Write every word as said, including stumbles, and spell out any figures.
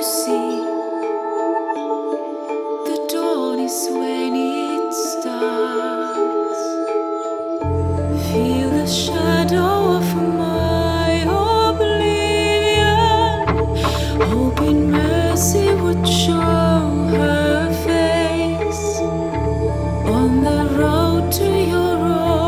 see the dawn is when it starts. Feel the shadow of my oblivion. Hope in mercy would show.